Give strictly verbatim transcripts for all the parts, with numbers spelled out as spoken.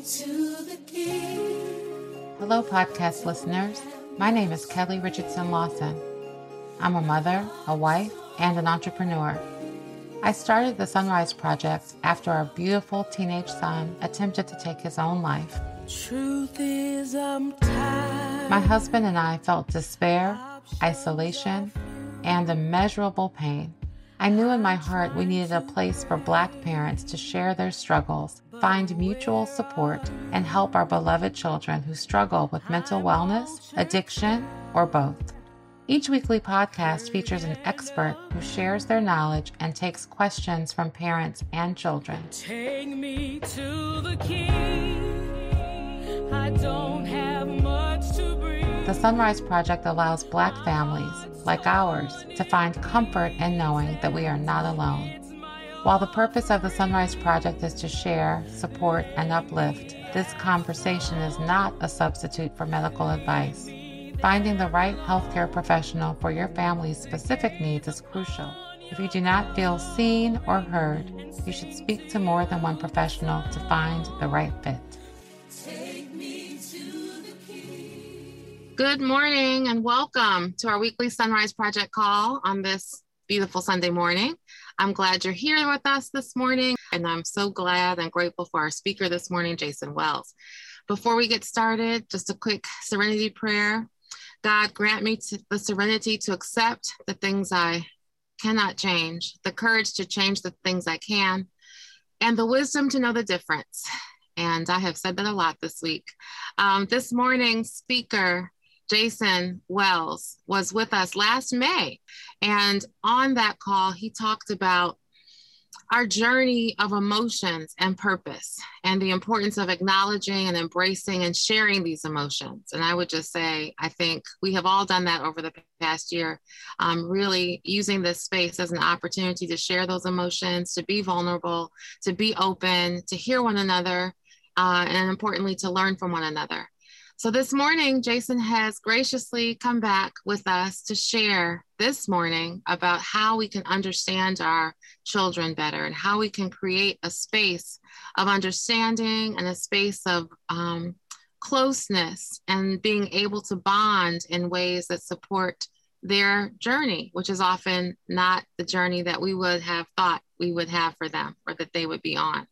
to the King. Hello, podcast listeners. My name is Kelly Richardson Lawson. I'm a mother, a wife, and an entrepreneur. I started the Sunrise Project after our beautiful teenage son attempted to take his own life. Truth is, I'm tired. My husband and I felt despair, isolation, and immeasurable pain. I knew in my heart we needed a place for Black parents to share their struggles, find mutual support, and help our beloved children who struggle with mental wellness, addiction, or both. Each weekly podcast features an expert who shares their knowledge and takes questions from parents and children. Take me to the King. I don't have much to bring. The Sunrise Project allows Black families, like ours, to find comfort in knowing that we are not alone. While the purpose of the Sunrise Project is to share, support, and uplift, this conversation is not a substitute for medical advice. Finding the right healthcare professional for your family's specific needs is crucial. If you do not feel seen or heard, you should speak to more than one professional to find the right fit. Good morning and welcome to our weekly Sunrise Project call on this beautiful Sunday morning. I'm glad you're here with us this morning, and I'm so glad and grateful for our speaker this morning, Jason Wells. Before we get started, just a quick serenity prayer. God, grant me to the serenity to accept the things I cannot change, the courage to change the things I can, and the wisdom to know the difference. And I have said that a lot this week. Um, this morning's speaker, Jason Wells, was with us last May. And on that call, he talked about our journey of emotions and purpose and the importance of acknowledging and embracing and sharing these emotions. And I would just say, I think we have all done that over the past year, um, really using this space as an opportunity to share those emotions, to be vulnerable, to be open, to hear one another, uh, and importantly, to learn from one another. So this morning, Jason has graciously come back with us to share this morning about how we can understand our children better and how we can create a space of understanding and a space of um, closeness and being able to bond in ways that support their journey, which is often not the journey that we would have thought we would have for them or that they would be on.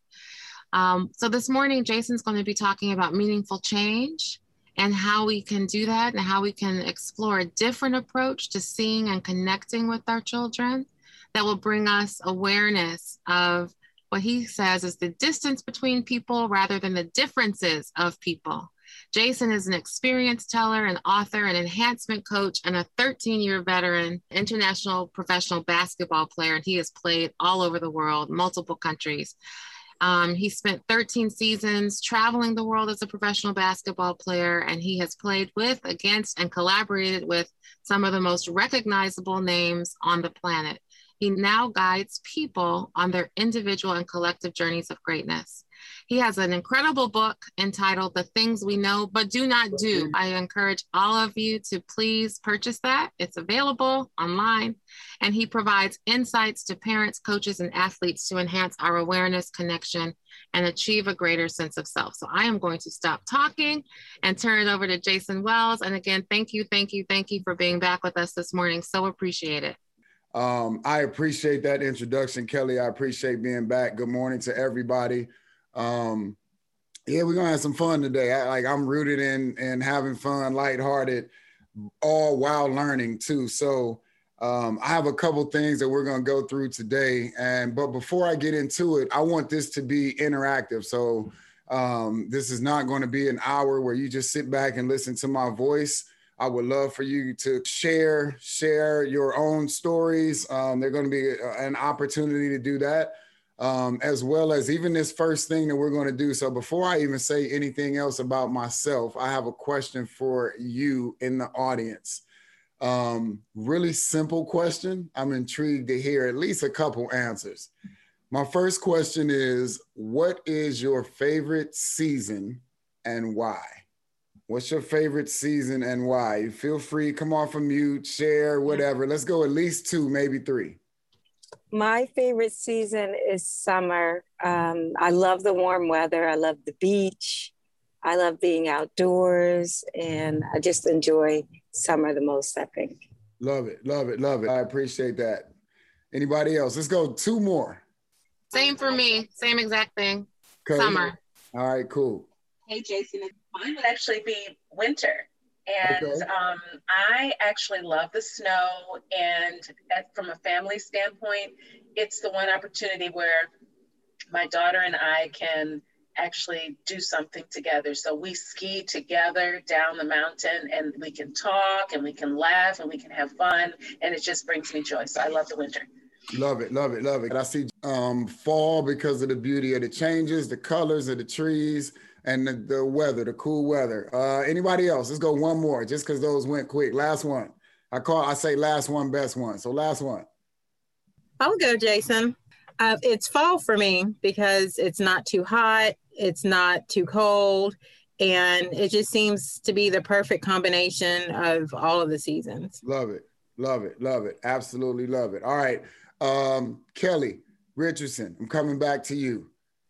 Um, so this morning, Jason's going to be talking about meaningful change and how we can do that and how we can explore a different approach to seeing and connecting with our children that will bring us awareness of what he says is the distance between people rather than the differences of people. Jason is an experienced teller, an author, an enhancement coach, and a thirteen-year veteran international professional basketball player, and he has played all over the world, multiple countries. Um, he spent thirteen seasons traveling the world as a professional basketball player, and he has played with, against, and collaborated with some of the most recognizable names on the planet. He now guides people on their individual and collective journeys of greatness. He has an incredible book entitled The Things We Know But Do Not Do. I encourage all of you to please purchase that. It's available online, and he provides insights to parents, coaches, and athletes to enhance our awareness, connection, and achieve a greater sense of self. So I am going to stop talking and turn it over to Jason Wells. And again, thank you, thank you, thank you for being back with us this morning. So appreciate it. Um, I appreciate that introduction, Kelly. I appreciate being back. Good morning to everybody. Um, yeah, we're gonna have some fun today. I, like I'm rooted in in having fun, lighthearted, all while learning too. So um, I have a couple things that we're gonna go through today. And but before I get into it, I want this to be interactive. So um, this is not going to be an hour where you just sit back and listen to my voice. I would love for you to share, share your own stories. Um, there's going to be a, an opportunity to do that, um, as well as even this first thing that we're going to do. So before I even say anything else about myself, I have a question for you in the audience. Um, really simple question. I'm intrigued to hear at least a couple answers. My first question is, what is your favorite season and why? What's your favorite season and why? You feel free, come off of mute, share, whatever. Let's go at least two, maybe three. My favorite season is summer. Um, I love the warm weather. I love the beach. I love being outdoors, and I just enjoy summer the most, I think. Love it, love it, love it. I appreciate that. Anybody else? Let's go two more. Same for me. Same exact thing. Cody? Summer. All right, cool. Hey, Jason. Mine would actually be winter. And Okay. um, I actually love the snow. And at, from a family standpoint, it's the one opportunity where my daughter and I can actually do something together. So we ski together down the mountain, and we can talk and we can laugh and we can have fun. And it just brings me joy. So I love the winter. Love it, love it, love it. I see um, fall because of the beauty of the changes, the colors of the trees, and the, the weather, the cool weather. Uh, anybody else? Let's go one more, just because those went quick. Last one. I call. I say last one, best one. So last one. I'll go, Jason. Uh, it's fall for me because it's not too hot, it's not too cold, and it just seems to be the perfect combination of all of the seasons. Love it, love it, love it. Absolutely love it. All right. Um, Kelly Richardson, I'm coming back to you.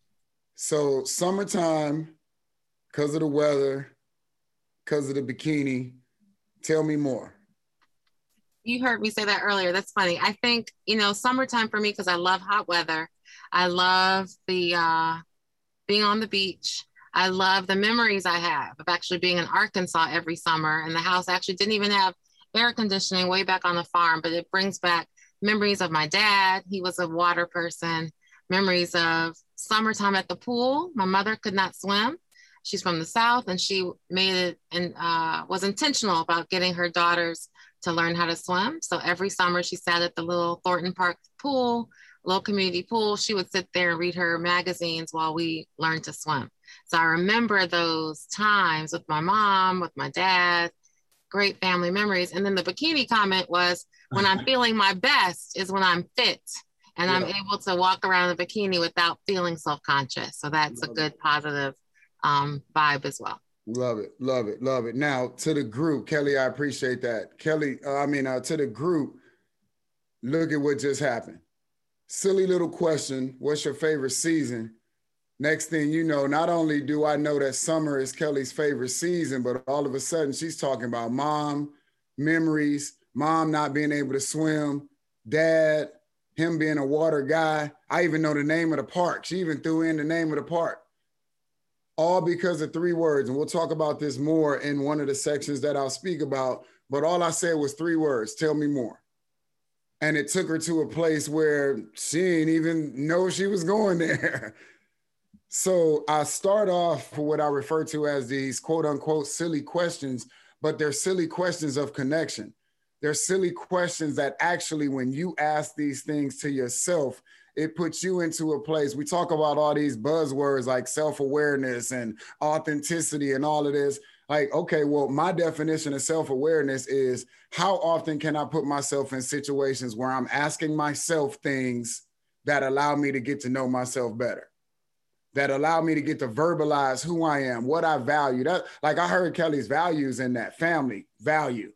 So summertime, because of the weather, because of the bikini, tell me more. You heard me say that earlier. That's funny. I think, you know, summertime for me, because I love hot weather. I love the uh, being on the beach. I love the memories I have of actually being in Arkansas every summer. And the house actually didn't even have air conditioning way back on the farm, but it brings back memories of my dad. He was a water person. Memories of summertime at the pool. My mother could not swim. She's from the South, and she made it and uh, was intentional about getting her daughters to learn how to swim. So every summer she sat at the little Thornton Park pool, little community pool. She would sit there and read her magazines while we learned to swim. So I remember those times with my mom, with my dad, great family memories. And then the bikini comment was, when I'm feeling my best is when I'm fit and yeah. I'm able to walk around in a bikini without feeling self-conscious. So that's love a good it. positive um, vibe as well. Love it, love it, love it. Now to the group, Kelly, I appreciate that. Kelly, uh, I mean, uh, to the group, look at what just happened. Silly little question, what's your favorite season? Next thing you know, not only do I know that summer is Kelly's favorite season, but all of a sudden she's talking about mom, memories, mom not being able to swim, dad, him being a water guy. I even know the name of the park. She even threw in the name of the park. All because of three words. And we'll talk about this more in one of the sections that I'll speak about. But all I said was three words, tell me more. And it took her to a place where she didn't even know she was going there. So I start off for what I refer to as these quote unquote silly questions, but they're silly questions of connection. They're silly questions that actually, when you ask these things to yourself, it puts you into a place. We talk about all these buzzwords like self-awareness and authenticity and all of this. Like, okay, well, my definition of self-awareness is how often can I put myself in situations where I'm asking myself things that allow me to get to know myself better, that allow me to get to verbalize who I am, what I value. That, like I heard Kelly's values in that: family, value,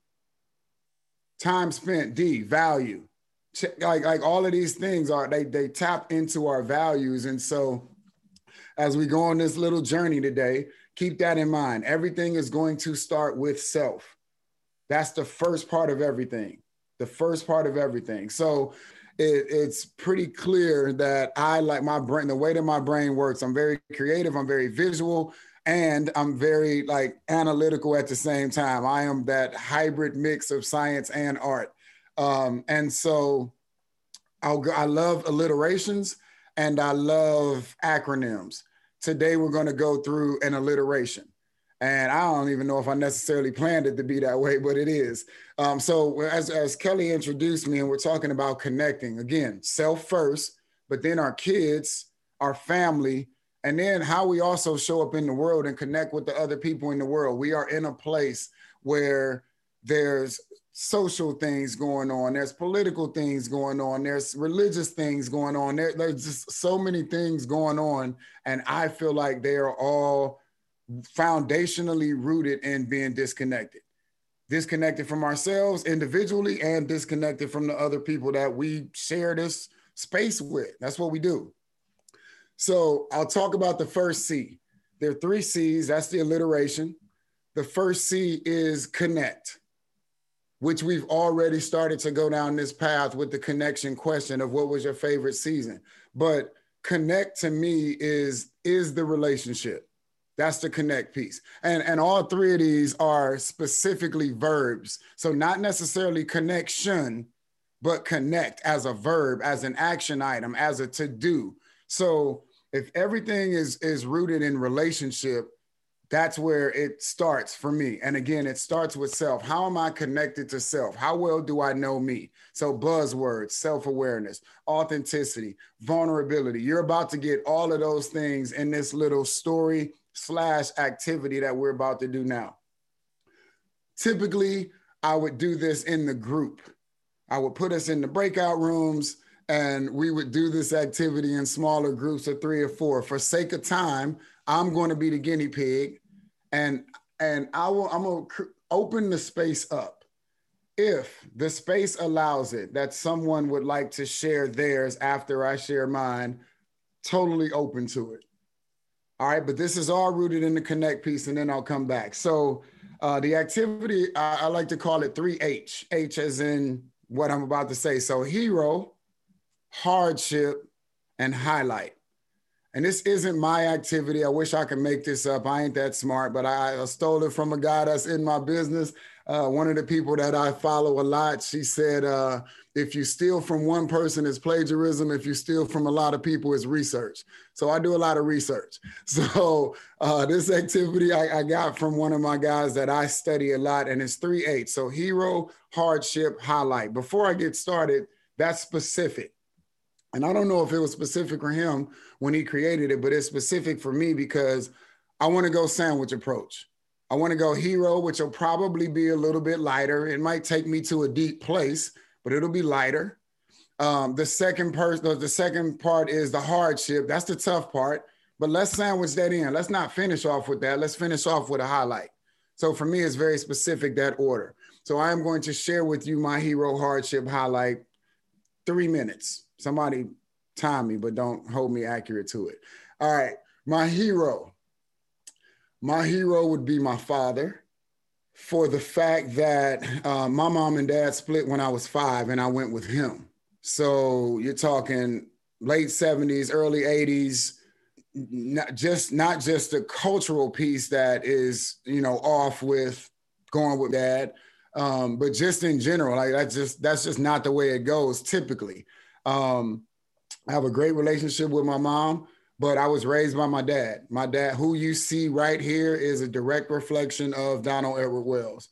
time spent, D, value. Like, like all of these things are, they, they tap into our values. And so as we go on this little journey today, keep that in mind. Everything is going to start with self. That's the first part of everything, the first part of everything. So it, it's pretty clear that I like my brain, the way that my brain works. I'm very creative, I'm very visual, and I'm very like analytical at the same time. I am that hybrid mix of science and art. Um, and so I'll go, I love alliterations and I love acronyms. Today, we're going to go through an alliteration. And I don't even know if I necessarily planned it to be that way, but it is. Um, so as, as Kelly introduced me, and we're talking about connecting, again, self first, but then our kids, our family, and then how we also show up in the world and connect with the other people in the world. We are in a place where there's social things going on, there's political things going on, there's religious things going on, there, there's just so many things going on, and I feel like they are all foundationally rooted in being disconnected. Disconnected from ourselves individually and disconnected from the other people that we share this space with. That's what we do. So I'll talk about the first C. There are three C's. That's the alliteration. The first C is connect, which we've already started to go down this path with the connection question of what was your favorite season. But connect to me is, is the relationship. That's the connect piece. And, and all three of these are specifically verbs. So not necessarily connection, but connect as a verb, as an action item, as a to-do. So if everything is, is rooted in relationship, that's where it starts for me. And again, it starts with self. How am I connected to self? How well do I know me? So buzzwords, self-awareness, authenticity, vulnerability. You're about to get all of those things in this little story slash activity that we're about to do now. Typically, I would do this in the group. I would put us in the breakout rooms and we would do this activity in smaller groups of three or four. For sake of time, I'm going to be the guinea pig, and and I will I'm going to open the space up. If the space allows it, that someone would like to share theirs after I share mine, totally open to it. All right, but this is all rooted in the connect piece, and then I'll come back. So uh, the activity, I, I like to call it three H. H as in what I'm about to say. So hero, hardship, and highlight. And this isn't my activity. I wish I could make this up. I ain't that smart, but I, I stole it from a guy that's in my business. Uh, one of the people that I follow a lot, she said, uh, if you steal from one person, it's plagiarism. If you steal from a lot of people, it's research. So I do a lot of research. So uh, this activity I, I got from one of my guys that I study a lot, and it's three H. So hero, hardship, highlight. Before I get started, that's specific. And I don't know if it was specific for him when he created it, but it's specific for me because I want to go sandwich approach. I want to go hero, which will probably be a little bit lighter. It might take me to a deep place, but it'll be lighter. Um, the second person, the second part is the hardship. That's the tough part, but let's sandwich that in. Let's not finish off with that. Let's finish off with a highlight. So for me, it's very specific, that order. So I am going to share with you my hero, hardship, highlight, three minutes. Somebody time me, but don't hold me accurate to it. All right, my hero. My hero would be my father, for the fact that uh, my mom and dad split when I was five and I went with him. So you're talking late seventies, early eighties, not just, not just the cultural piece that is, you know, off with going with dad, um, but just in general, like that's just, that's just not the way it goes typically. Um, I have a great relationship with my mom, but I was raised by my dad. My dad, who you see right here, is a direct reflection of Donald Edward Wells.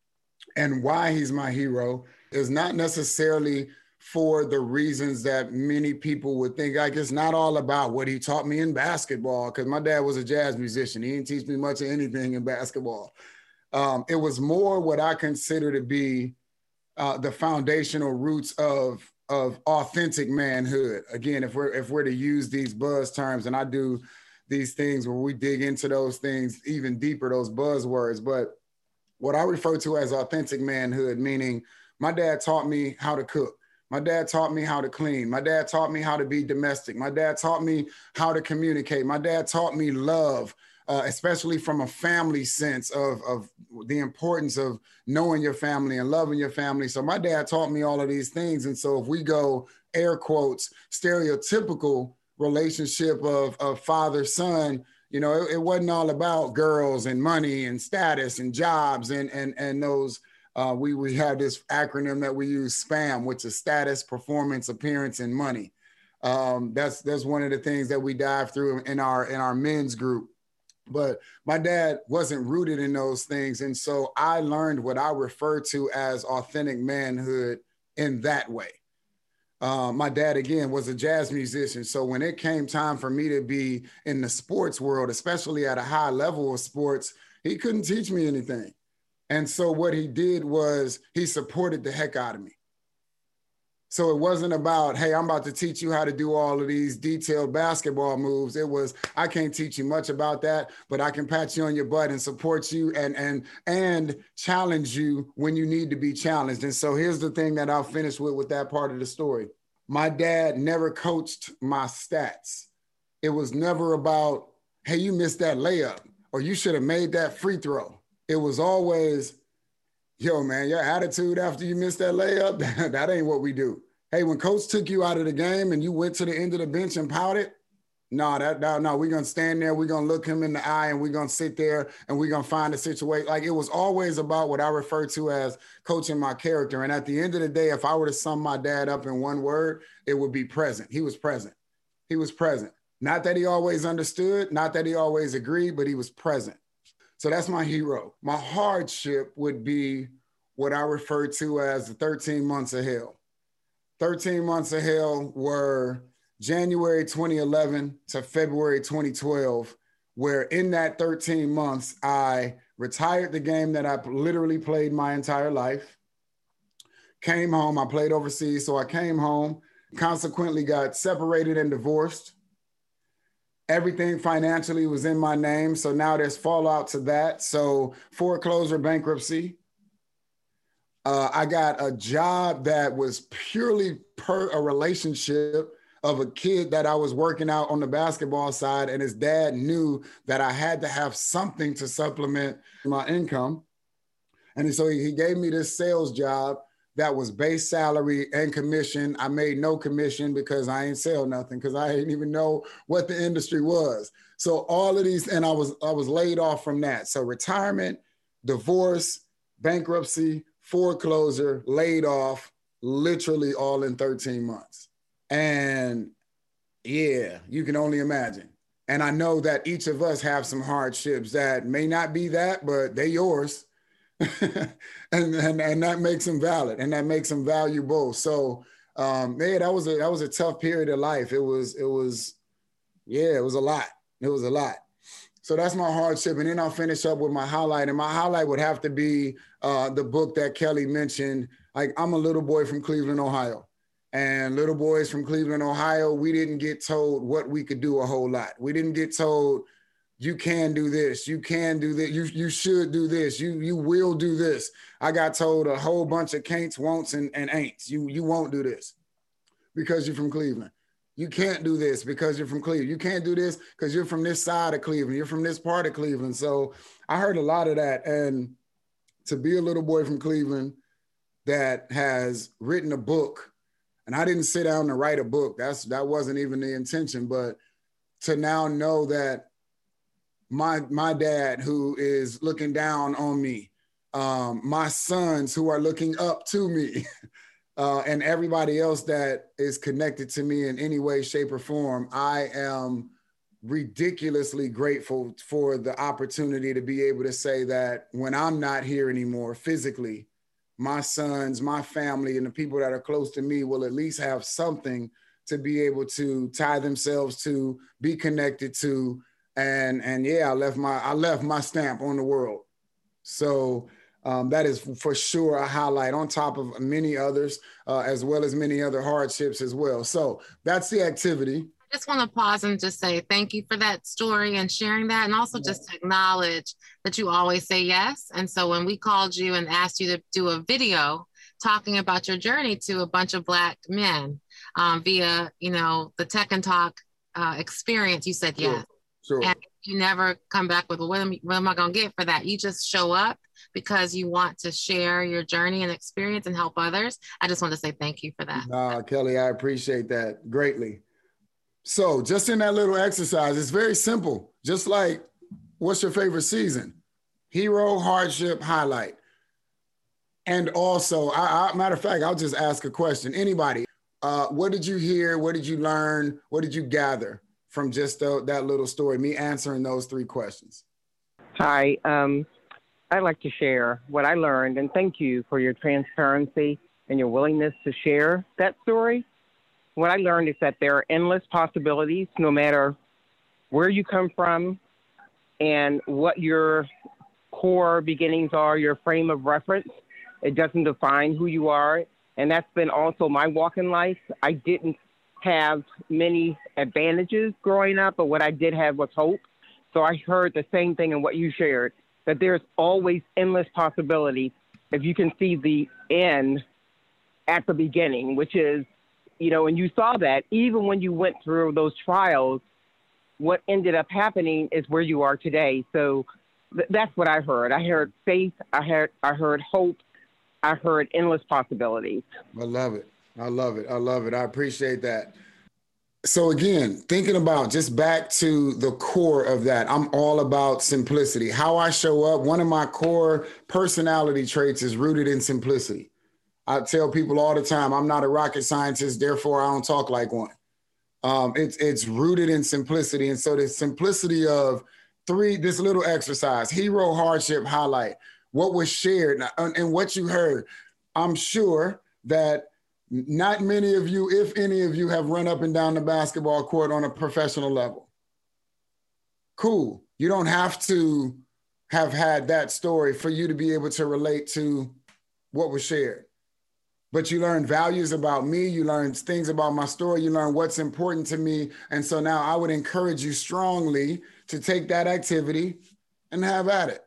And why he's my hero is not necessarily for the reasons that many people would think. Like, it's not all about what he taught me in basketball, because my dad was a jazz musician. He didn't teach me much of anything in basketball. Um, it was more what I consider to be uh, the foundational roots of of authentic manhood. Again, if we're if we're to use these buzz terms, and I do these things where we dig into those things even deeper, those buzzwords, but what I refer to as authentic manhood, meaning my dad taught me how to cook. My dad taught me how to clean. My dad taught me how to be domestic. My dad taught me how to communicate. My dad taught me love, uh, especially from a family sense of, of the importance of knowing your family and loving your family. So my dad taught me all of these things. And so if we go air quotes, stereotypical relationship of, of father, son, you know, it, it wasn't all about girls and money and status and jobs and, and, and those, uh, we, we have this acronym that we use, SPAM, which is status, performance, appearance, and money. Um, that's, that's one of the things that we dive through in our, in our men's group. But my dad wasn't rooted in those things. And so I learned what I refer to as authentic manhood in that way. Uh, my dad, again, was a jazz musician. So when it came time for me to be in the sports world, especially at a high level of sports, he couldn't teach me anything. And so what he did was he supported the heck out of me. So it wasn't about, hey, I'm about to teach you how to do all of these detailed basketball moves. It was, I can't teach you much about that, but I can pat you on your butt and support you and and and challenge you when you need to be challenged. And so here's the thing that I'll finish with with that part of the story. My dad never coached my stats. It was never about, hey, you missed that layup, or you should have made that free throw. It was always, yo, man, your attitude after you missed that layup, that, that ain't what we do. Hey, when coach took you out of the game and you went to the end of the bench and pouted, no, that, no, no, we're going to stand there, we're going to look him in the eye, and we're going to sit there, and we're going to find a situation. Like, it was always about what I refer to as coaching my character. And at the end of the day, if I were to sum my dad up in one word, it would be present. He was present. He was present. Not that he always understood, not that he always agreed, but he was present. So that's my hero. My hardship would be what I refer to as the thirteen months of hell. thirteen months of hell were January twenty eleven to February twenty twelve, where in that thirteen months, I retired the game that I literally played my entire life, came home, I played overseas, so I came home, consequently got separated and divorced. Everything financially was in my name, so now there's fallout to that. So foreclosure, bankruptcy. Uh, I got a job that was purely per a relationship of a kid that I was working out on the basketball side, and his dad knew that I had to have something to supplement my income. And so he gave me this sales job that was base salary and commission. I made no commission because I ain't sell nothing, because I didn't even know what the industry was. So all of these, and I was I was laid off from that. So retirement, divorce, bankruptcy, foreclosure, laid off, literally all in thirteen months. And yeah, you can only imagine. And I know that each of us have some hardships that may not be that, but they're yours. and, and and that makes them valid, and that makes them valuable. So um, yeah, that was a that was a tough period of life. It was, it was, yeah, it was a lot. It was a lot. So that's my hardship. And then I'll finish up with my highlight. And my highlight would have to be uh, the book that Kelly mentioned. Like, I'm a little boy from Cleveland, Ohio. And little boys from Cleveland, Ohio, we didn't get told what we could do a whole lot. We didn't get told, you can do this, you can do this, you, you should do this, you, you will do this. I got told a whole bunch of can'ts, won'ts, and, and ain'ts. You, you won't do this because you're from Cleveland. You can't do this because you're from Cleveland. You can't do this because you're from this side of Cleveland. You're from this part of Cleveland. So I heard a lot of that. And to be a little boy from Cleveland that has written a book, and I didn't sit down to write a book. That's that wasn't even the intention. But to now know that my my dad, who is looking down on me, um, my sons who are looking up to me, uh, and everybody else that is connected to me in any way, shape, or form, I am ridiculously grateful for the opportunity to be able to say that when I'm not here anymore physically, my sons, my family, and the people that are close to me will at least have something to be able to tie themselves to, be connected to, and and yeah, I left my I left my stamp on the world. So um, that is for sure a highlight, on top of many others, uh, as well as many other hardships as well. So that's the activity. I just want to pause and just say thank you for that story and sharing that, and also just to acknowledge that you always say yes. And so when we called you and asked you to do a video talking about your journey to a bunch of Black men um, via, you know, the Tech and Talk uh, experience, you said yes. Sure. Sure. And you never come back with, well, what am, what am I going to get for that? You just show up because you want to share your journey and experience and help others. I just want to say thank you for that. Nah, Kelly, I appreciate that greatly. So just in that little exercise, it's very simple. Just like, what's your favorite season? Hero, hardship, highlight. And also, I, I, matter of fact, I'll just ask a question. Anybody, uh, what did you hear? What did you learn? What did you gather from just uh, that little story? Me answering those three questions. Hi, um, I'd like to share what I learned, and thank you for your transparency and your willingness to share that story. What I learned is that there are endless possibilities, no matter where you come from and what your core beginnings are, your frame of reference. It doesn't define who you are. And that's been also my walk in life. I didn't have many advantages growing up, but what I did have was hope. So I heard the same thing in what you shared, that there's always endless possibility if you can see the end at the beginning, which is you know, and you saw that even when you went through those trials, what ended up happening is where you are today. So th- that's what I heard. I heard faith. I heard, I heard hope. I heard endless possibilities. I love it. I love it. I love it. I appreciate that. So again, thinking about just back to the core of that, I'm all about simplicity. How I show up, one of my core personality traits is rooted in simplicity. I tell people all the time, I'm not a rocket scientist, therefore I don't talk like one. Um, it's it's rooted in simplicity. And so the simplicity of three, this little exercise, hero, hardship, highlight, what was shared and what you heard. I'm sure that not many of you, if any of you, have run up and down the basketball court on a professional level. Cool. You don't have to have had that story for you to be able to relate to what was shared. But you learn values about me. You learn things about my story. You learn what's important to me. And so now I would encourage you strongly to take that activity and have at it.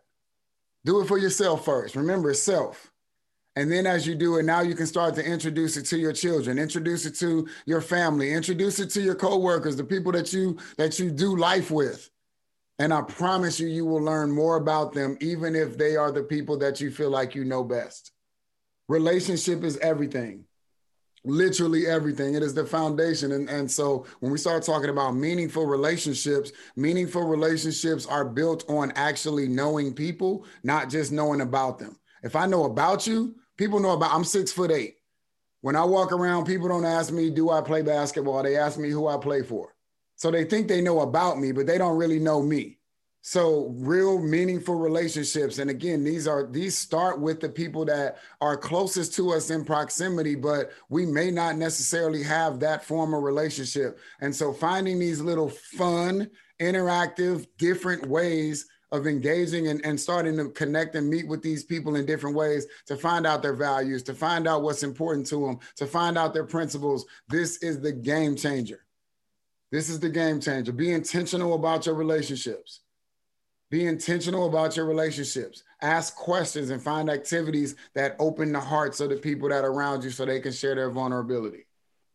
Do it for yourself first. Remember, self. And then as you do it, now you can start to introduce it to your children, introduce it to your family, introduce it to your coworkers, the people that you that you do life with. And I promise you, you will learn more about them, even if they are the people that you feel like you know best. Relationship is everything, literally everything. It is the foundation. And, and so when we start talking about meaningful relationships, meaningful relationships are built on actually knowing people, not just knowing about them. If I know about you, people know about, I'm six foot eight. When I walk around, people don't ask me, do I play basketball? They ask me who I play for. So they think they know about me, but they don't really know me. So real meaningful relationships. And again, these are, these start with the people that are closest to us in proximity, but we may not necessarily have that form of relationship. And so finding these little fun, interactive, different ways of engaging and, and starting to connect and meet with these people in different ways to find out their values, to find out what's important to them, to find out their principles. This is the game changer. This is the game changer. Be intentional about your relationships. Be intentional about your relationships. Ask questions and find activities that open the hearts of the people that are around you so they can share their vulnerability.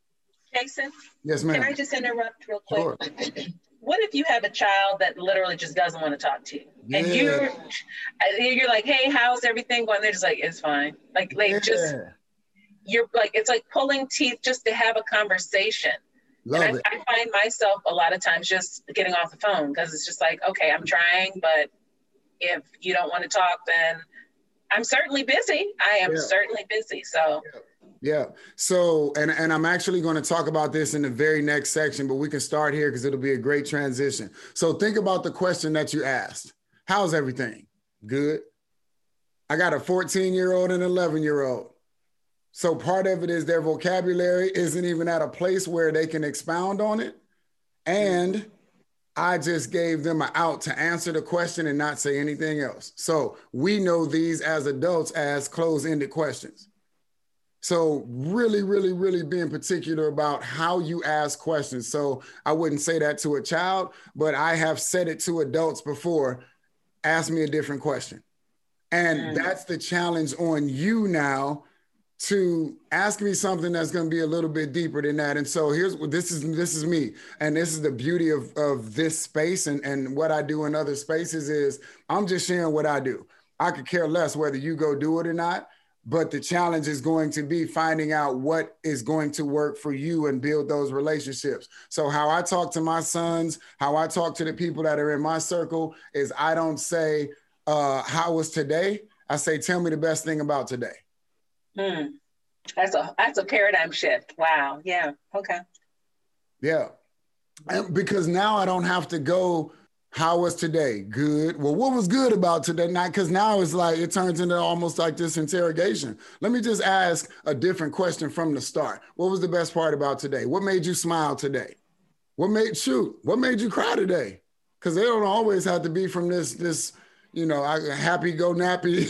Jason? Yes, ma'am. Can I just interrupt real quick? Sure. What if you have a child that literally just doesn't want to talk to you? Yeah. And you're you're like, hey, how's everything going? They're just like, it's fine. Like, like Yeah. just, you're like, it's like pulling teeth just to have a conversation. Love and it. I, I find myself a lot of times just getting off the phone because it's just like, okay, I'm trying, but if you don't want to talk, then I'm certainly busy. I am Yeah. certainly busy. So Yeah. So, and, and I'm actually going to talk about this in the very next section, but we can start here because it'll be a great transition. So think about the question that you asked. How's everything? Good. I got a fourteen year old and an eleven year old. So part of it is their vocabulary isn't even at a place where they can expound on it. And I just gave them an out to answer the question and not say anything else. So we know these as adults as closed-ended questions. So really, really, really being particular about how you ask questions. So I wouldn't say that to a child, but I have said it to adults before. Ask me a different question. And mm. that's the challenge on you now to ask me something that's going to be a little bit deeper than that. And so here's what this is, this is me. And this is the beauty of, of this space and, and what I do in other spaces is I'm just sharing what I do. I could care less whether you go do it or not. But the challenge is going to be finding out what is going to work for you and build those relationships. So how I talk to my sons, how I talk to the people that are in my circle is I don't say, uh, how was today? I say, tell me the best thing about today. Hmm. That's a, that's a paradigm shift. Wow. Yeah. Okay. Yeah. And because now I don't have to go, how was today? Good. Well, what was good about today? Not because now it's like it turns into almost like this interrogation. Let me just ask a different question from the start. What was the best part about today? What made you smile today? What made shoot? What made you cry today? Because they don't always have to be from this this you know happy go nappy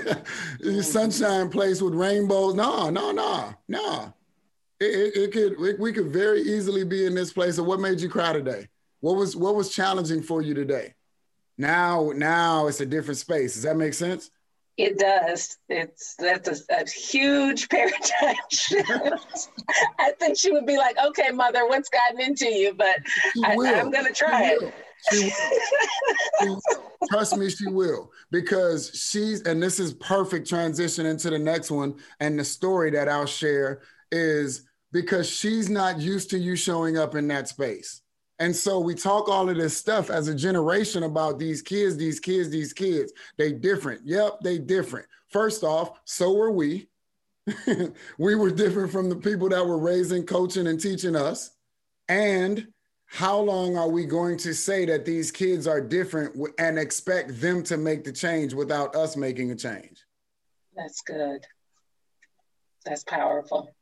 sunshine place with rainbows. No, no, no, no. It, it, it could it, we could very easily be in this place of what made you cry today. What was what was challenging for you today? Now, now it's a different space. Does that make sense? It does. It's that's a, a huge paradigm shift. I think she would be like, "Okay, mother, what's gotten into you?" But I, I'm going to try it. She will. She will. Trust me, she will. Because she's, and this is perfect transition into the next one. And the story that I'll share is because she's not used to you showing up in that space. And so we talk all of this stuff as a generation about these kids, these kids, these kids. They different. Yep, they different. First off, so were we. We were different from the people that were raising, coaching, and teaching us. And how long are we going to say that these kids are different and expect them to make the change without us making a change? That's good. That's powerful.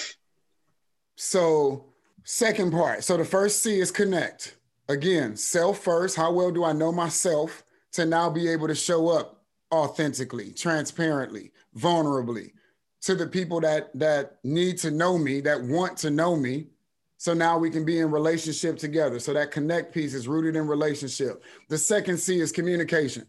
So, second part. So the first C is connect. Again, self first. How well do I know myself to now be able to show up authentically, transparently, vulnerably to the people that that need to know me, that want to know me. So now we can be in relationship together. So that connect piece is rooted in relationship. The second C is communication.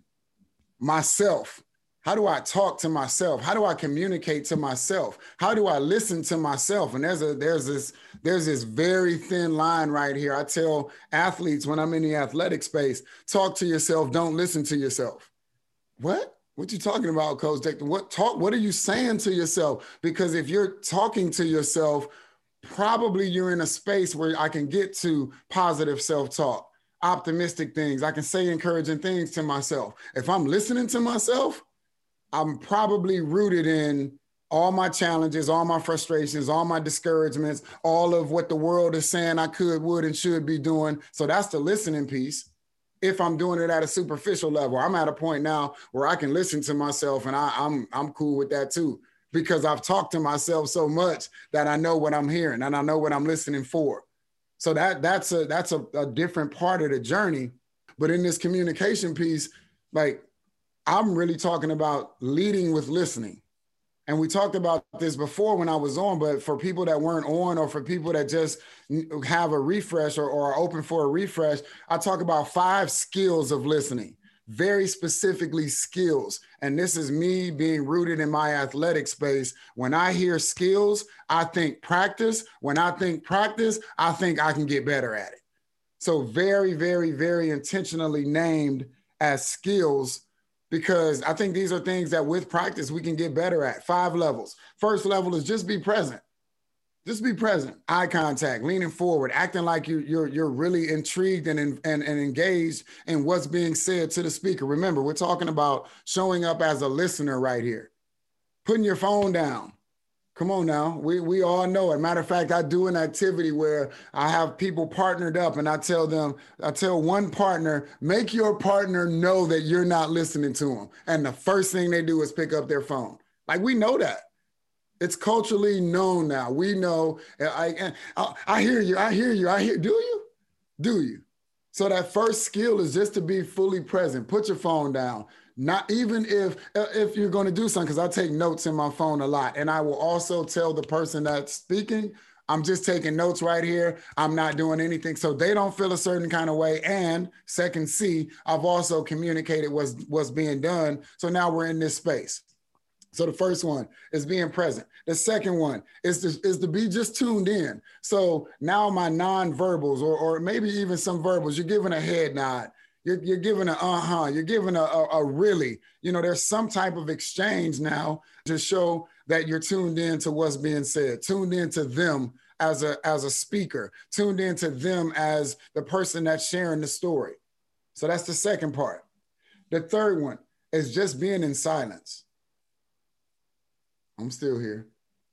Myself. How do I talk to myself? How do I communicate to myself? How do I listen to myself? And there's a there's this there's this very thin line right here. I tell athletes when I'm in the athletic space, talk to yourself, don't listen to yourself. What? What you talking about, Coach Dayton? What talk? What are you saying to yourself? Because if you're talking to yourself, probably you're in a space where I can get to positive self-talk, optimistic things. I can say encouraging things to myself. If I'm listening to myself, I'm probably rooted in all my challenges, all my frustrations, all my discouragements, all of what the world is saying I could, would, and should be doing. So that's the listening piece. If I'm doing it at a superficial level, I'm at a point now where I can listen to myself, and I, I'm I'm cool with that too, because I've talked to myself so much that I know what I'm hearing and I know what I'm listening for. So that that's a that's a, a different part of the journey. But in this communication piece, like, I'm really talking about leading with listening. And we talked about this before when I was on, but for people that weren't on, or for people that just have a refresh or, or are open for a refresh, I talk about five skills of listening, very specifically skills. And this is me being rooted in my athletic space. When I hear skills, I think practice. When I think practice, I think I can get better at it. So very, very, very intentionally named as skills, because I think these are things that with practice we can get better at. Five levels. First level is just be present. Just be present. Eye contact, leaning forward, acting like you, you're, you're really intrigued and, and, and engaged in what's being said to the speaker. Remember, we're talking about showing up as a listener right here. Putting your phone down. Come on now. We, we all know it. Matter of fact, I do an activity where I have people partnered up, and I tell them, I tell one partner, make your partner know that you're not listening to them. And the first thing they do is pick up their phone. Like, we know that. It's culturally known now. We know. I, I, I hear you. I hear you. I hear. Do you? Do you? So that first skill is just to be fully present. Put your phone down. Not even if if you're going to do something, because I take notes in my phone a lot. And I will also tell the person that's speaking, I'm just taking notes right here. I'm not doing anything. So they don't feel a certain kind of way. And second C, I've also communicated what's, what's being done. So now we're in this space. So the first one is being present. The second one is to, is to be just tuned in. So now my non-verbals, or, or maybe even some verbals, you're giving a head nod. You're, you're giving a uh-huh, you're giving a, a, a really, you know, there's some type of exchange now to show that you're tuned in to what's being said, tuned into them as a, as a speaker, tuned into them as the person that's sharing the story. So that's the second part. The third one is just being in silence. I'm still here.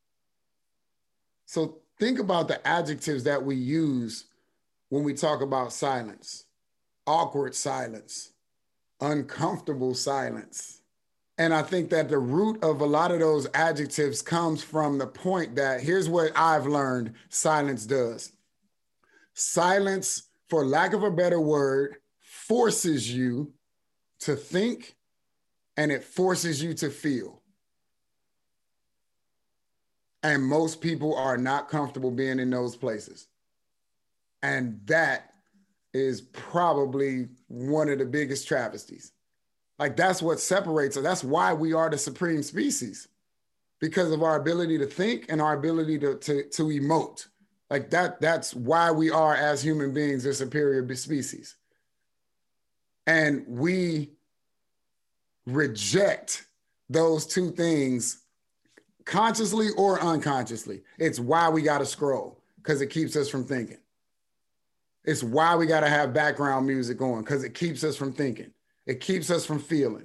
So think about the adjectives that we use when we talk about silence. Awkward silence, uncomfortable silence. And I think that the root of a lot of those adjectives comes from the point that here's what I've learned silence does. Silence, for lack of a better word, forces you to think, and it forces you to feel. And most people are not comfortable being in those places. And that is probably one of the biggest travesties, Like that's what separates us. That's why we are the supreme species, because of our ability to think and our ability to, to, to emote. Like that, that's why we are as human beings a superior species. And we reject those two things consciously or unconsciously. It's why we got to scroll, because it keeps us from thinking. It's why we got to have background music on, because it keeps us from thinking. It keeps us from feeling.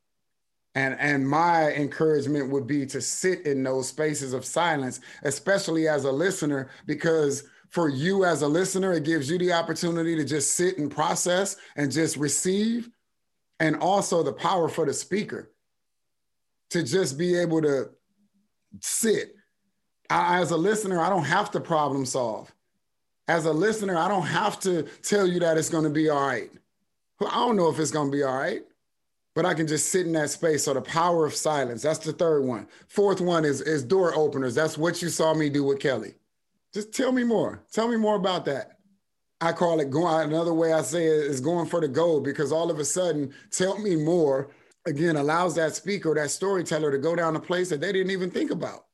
And, and my encouragement would be to sit in those spaces of silence, especially as a listener, because for you as a listener, it gives you the opportunity to just sit and process and just receive. And also the power for the speaker to just be able to sit. I, as a listener, I don't have to problem solve. As a listener, I don't have to tell you that it's going to be all right. I don't know if it's going to be all right, but I can just sit in that space. So the power of silence, that's the third one. Fourth one is, is door openers. That's what you saw me do with Kelly. Just tell me more. Tell me more about that. I call it going, another way I say it is going for the gold, because all of a sudden, tell me more, again, allows that speaker, that storyteller to go down a place that they didn't even think about.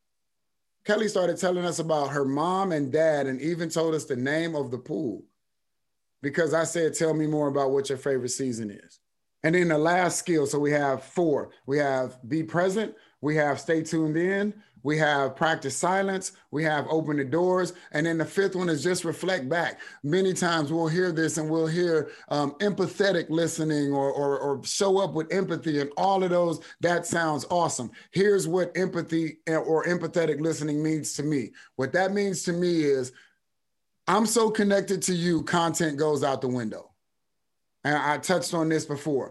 Kelly started telling us about her mom and dad and even told us the name of the pool, because I said, tell me more about what your favorite season is. And then the last skill, so we have four. We have be present, we have stay tuned in, we have practice silence, we have open the doors, and then the fifth one is just reflect back. Many times we'll hear this and we'll hear um, empathetic listening or, or, or show up with empathy, and all of those, that sounds awesome. Here's what empathy or empathetic listening means to me. What that means to me is I'm so connected to you, content goes out the window. And I touched on this before.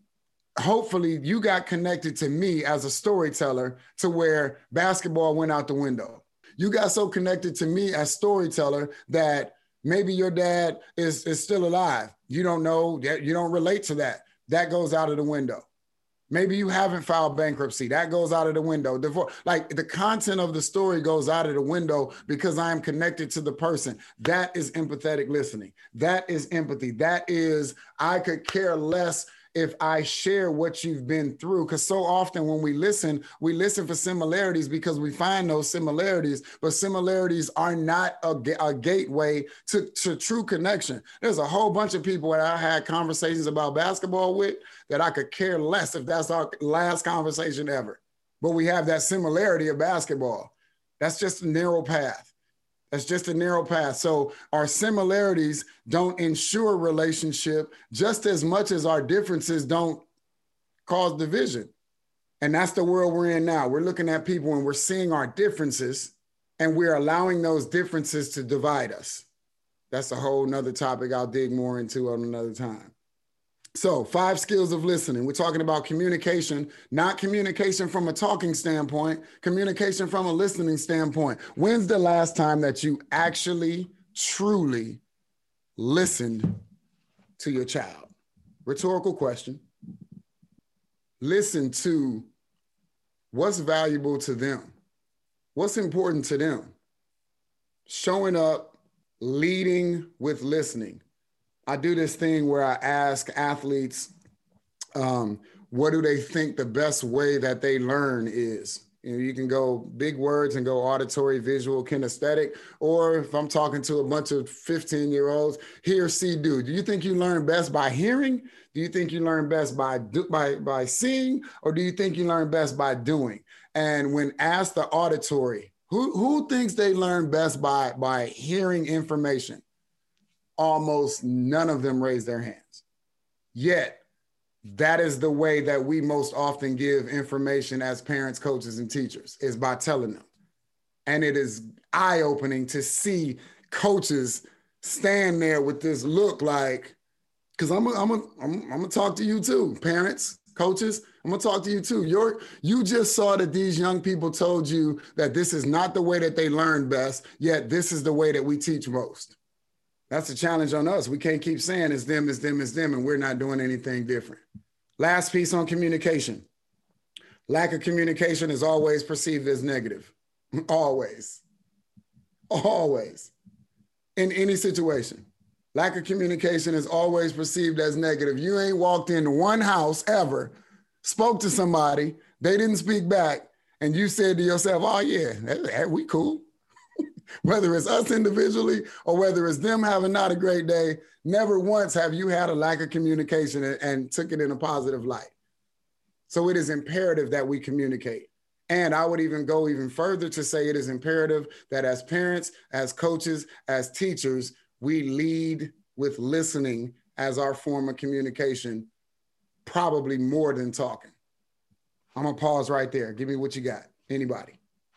Hopefully you got connected to me as a storyteller to where basketball went out the window. You got so connected to me as storyteller that maybe your dad is, is still alive. You don't know, you don't relate to that. That goes out of the window. Maybe you haven't filed bankruptcy. That goes out of the window. Divorce, like the content of the story goes out of the window because I am connected to the person. That is empathetic listening. That is empathy. That is, I could care less if I share what you've been through. Because so often when we listen, we listen for similarities because we find those similarities, but similarities are not a, a gateway to, to true connection. There's a whole bunch of people that I had conversations about basketball with that I could care less if that's our last conversation ever. But we have that similarity of basketball. That's just a narrow path. That's just a narrow path. So our similarities don't ensure relationship just as much as our differences don't cause division. And that's the world we're in now. We're looking at people and we're seeing our differences and we're allowing those differences to divide us. That's a whole nother topic I'll dig more into on another time. So five skills of listening. We're talking about communication, not communication from a talking standpoint, communication from a listening standpoint. When's the last time that you actually, truly listened to your child? Rhetorical question. Listen to what's valuable to them. What's important to them? Showing up, leading with listening. I do this thing where I ask athletes, um, what do they think the best way that they learn is? You know, you can go big words and go auditory, visual, kinesthetic, or if I'm talking to a bunch of fifteen year olds, hear, see, do. Do you think you learn best by hearing? Do you think you learn best by, do, by, by seeing? Or do you think you learn best by doing? And when asked the auditory, who, who thinks they learn best by, by hearing information? Almost none of them raise their hands. Yet, that is the way that we most often give information as parents, coaches, and teachers, is by telling them. And it is eye-opening to see coaches stand there with this look like, because I'm gonna I'm I'm, I'm gonna talk to you too, parents, coaches, I'm gonna talk to you too. You're, you just saw that these young people told you that this is not the way that they learn best, yet this is the way that we teach most. That's a challenge on us. We can't keep saying it's them, it's them, it's them, and we're not doing anything different. Last piece on communication. Lack of communication is always perceived as negative. Always. Always. In any situation. Lack of communication is always perceived as negative. You ain't walked into one house ever, spoke to somebody, they didn't speak back, and you said to yourself, oh yeah, that, that, we cool. Whether it's us individually or whether it's them having not a great day, never once have you had a lack of communication and, and took it in a positive light. So it is imperative that we communicate. And I would even go even further to say it is imperative that as parents, as coaches, as teachers, we lead with listening as our form of communication, probably more than talking. I'm gonna pause right there. Give me what you got. Anybody?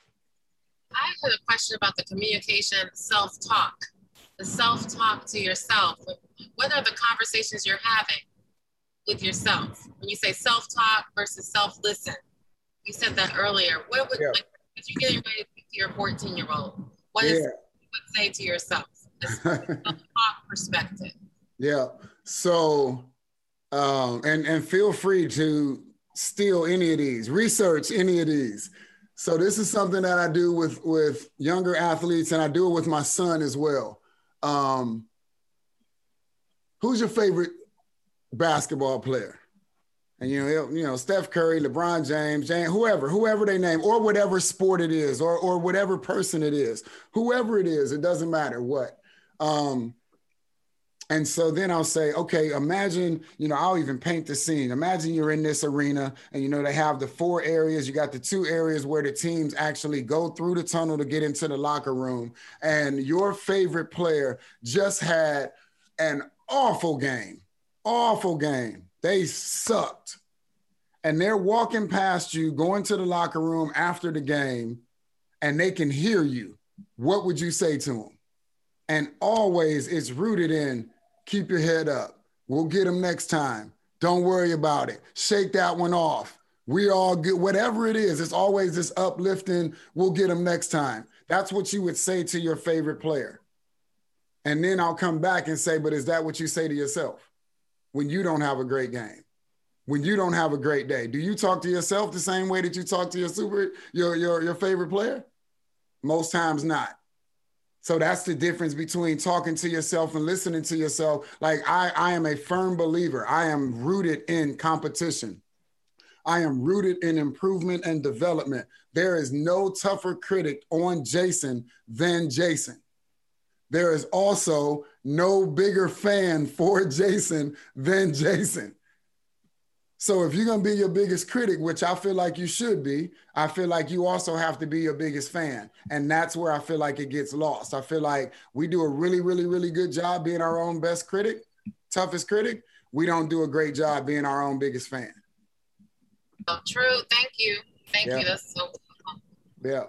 I have a question about the communication self-talk, the self-talk to yourself. What are the conversations you're having with yourself? When you say self-talk versus self-listen, you said that earlier. What would, yeah. like, if you get ready to your fourteen-year-old, what yeah. is what you would say to yourself? This self-talk perspective. Yeah. So, um, and and feel free to steal any of these, research any of these. So this is something that I do with, with younger athletes, and I do it with my son as well. Um, who's your favorite basketball player? And, you know, you know, Steph Curry, LeBron James, James, whoever, whoever they name, or whatever sport it is, or, or whatever person it is, whoever it is, it doesn't matter what. Um, And so then I'll say, okay, imagine, you know, I'll even paint the scene. Imagine you're in this arena and, you know, they have the four areas. You got the two areas where the teams actually go through the tunnel to get into the locker room. And your favorite player just had an awful game, awful game. They sucked. And they're walking past you, going to the locker room after the game, and they can hear you. What would you say to them? And always it's rooted in, keep your head up. We'll get them next time. Don't worry about it. Shake that one off. We all get, whatever it is, it's always this uplifting, we'll get them next time. That's what you would say to your favorite player. And then I'll come back and say, but is that what you say to yourself when you don't have a great game? When you don't have a great day? Do you talk to yourself the same way that you talk to your super, your, your, your favorite player? Most times not. So that's the difference between talking to yourself and listening to yourself. Like I, I am a firm believer. I am rooted in competition. I am rooted in improvement and development. There is no tougher critic on Jason than Jason. There is also no bigger fan for Jason than Jason. So if you're going to be your biggest critic, which I feel like you should be, I feel like you also have to be your biggest fan. And that's where I feel like it gets lost. I feel like we do a really, really, really good job being our own best critic, toughest critic. We don't do a great job being our own biggest fan. Oh, true. Thank you. Thank yeah. you. That's so cool. Yeah.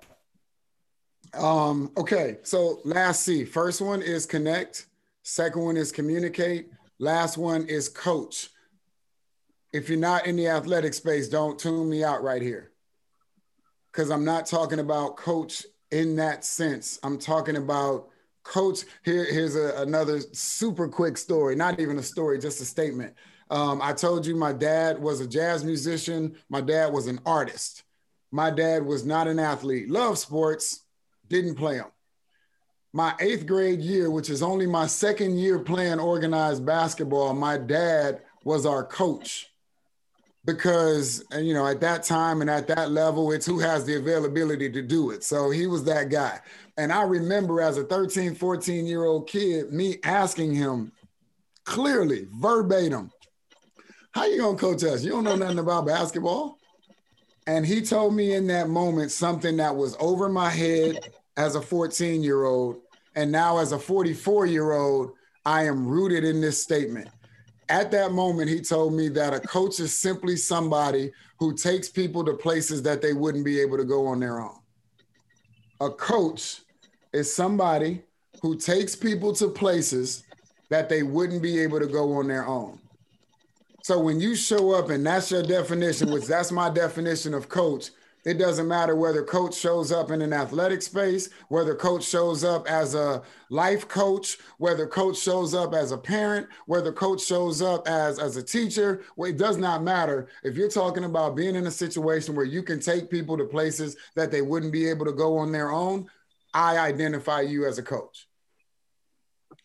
Um, okay. So last C, first one is connect. Second one is communicate. Last one is coach. If you're not in the athletic space, don't tune me out right here. Because I'm not talking about coach in that sense. I'm talking about coach. Here, here's a, another super quick story. Not even a story, just a statement. Um, I told you my dad was a jazz musician. My dad was an artist. My dad was not an athlete. Loved sports, didn't play them. My eighth grade year, which is only my second year playing organized basketball, my dad was our coach. Because, you know, at that time and at that level, it's who has the availability to do it. So he was that guy. And I remember as a thirteen, fourteen-year-old kid, me asking him clearly, verbatim, how you going to coach us? You don't know nothing about basketball? And he told me in that moment something that was over my head as a fourteen-year-old. And now as a forty-four-year-old, I am rooted in this statement. At that moment, he told me that a coach is simply somebody who takes people to places that they wouldn't be able to go on their own. A coach is somebody who takes people to places that they wouldn't be able to go on their own. So when you show up and that's your definition, which that's my definition of coach, it doesn't matter whether coach shows up in an athletic space, whether coach shows up as a life coach, whether coach shows up as a parent, whether coach shows up as, as a teacher. Well, it does not matter. If you're talking about being in a situation where you can take people to places that they wouldn't be able to go on their own, I identify you as a coach.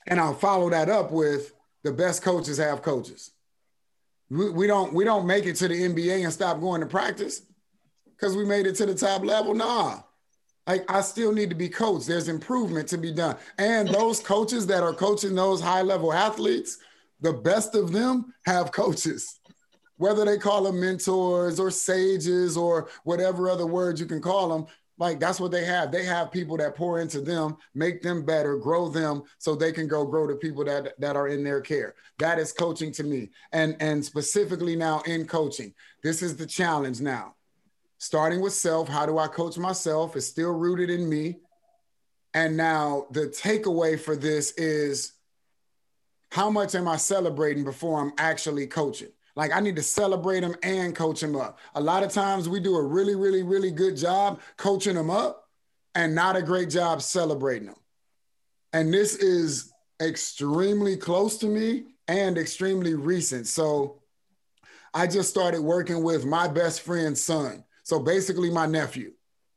And I'll follow that up with the best coaches have coaches. We, we don't we don't make it to the N B A and stop going to practice because we made it to the top level. Nah, like I still need to be coached. There's improvement to be done. And those coaches that are coaching those high level athletes, the best of them have coaches, whether they call them mentors or sages or whatever other words you can call them. Like that's what they have. They have people that pour into them, make them better, grow them so they can go grow the people that, that are in their care. That is coaching to me. And, and specifically now in coaching, this is the challenge now. Starting with self, how do I coach myself? It's still rooted in me. And now the takeaway for this is how much am I celebrating before I'm actually coaching? Like I need to celebrate them and coach them up. A lot of times we do a really, really, really good job coaching them up and not a great job celebrating them. And this is extremely close to me and extremely recent. So I just started working with my best friend's son. So basically my nephew.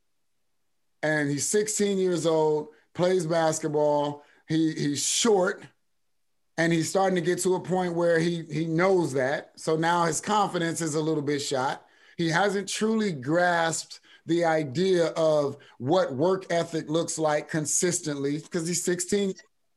And he's sixteen years old, plays basketball. He, he's short. And he's starting to get to a point where he, he knows that. So now his confidence is a little bit shot. He hasn't truly grasped the idea of what work ethic looks like consistently because he's sixteen.